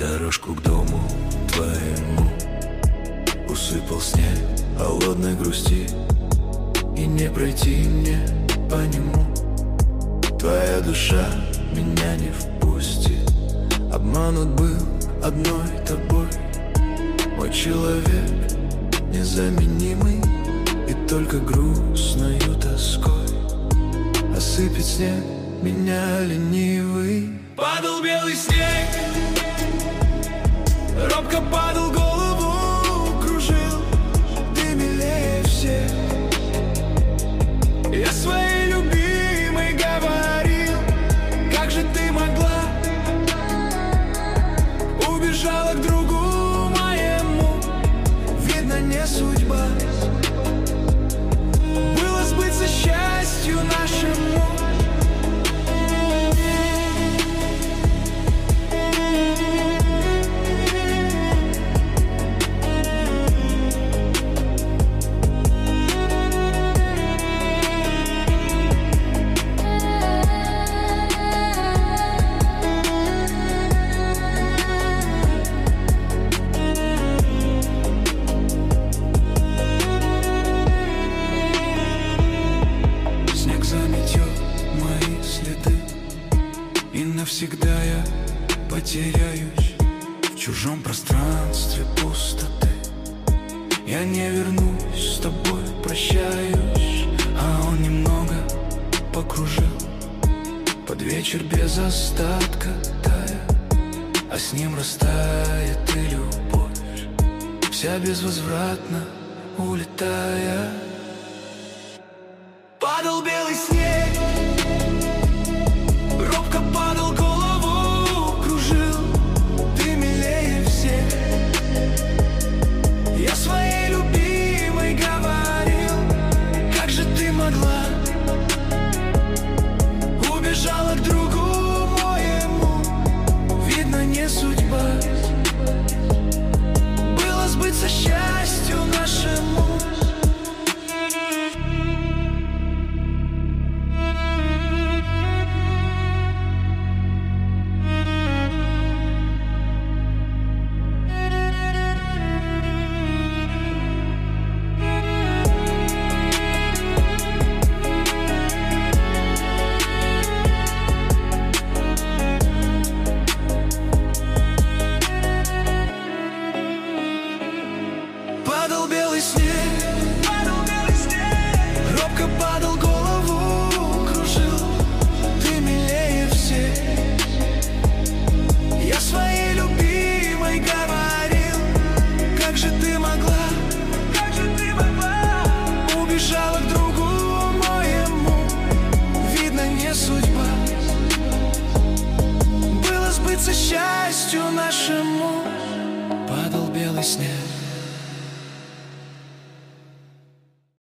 Дорожку к дому твоему усыпал снег холодной грусти, и не пройти мне по нему. Твоя душа меня не впустит. Обманут был одной тобой мой человек незаменимый, и только грустною тоской осыпет снег меня ленивый. Падал белый снег, робко падал, голову кружил. Ты милее всех. Я своей любимой говорил: как же ты могла? Убежала к другу моему, видно, не судьба. Было сбыться счастью нашему. И навсегда я потеряюсь в чужом пространстве пустоты. Я не вернусь, с тобой прощаюсь. А он немного покружил под вечер без остатка тая, а с ним растает и любовь, вся безвозвратно улетая. Падал белый снег, робко падал, голову кружил. Ты милее всех. Я своей любимой говорил: как же ты могла? Убежала к другу моему, видно, не судьба. Было сбыться счастью нашему. Падал белый снег, робко падал, голову кружил. Ты милее всех. Я своей любимой говорил: как же ты могла? Убежала к другу моему, видно, не судьба. Было сбыться счастью нашему. Падал белый снег,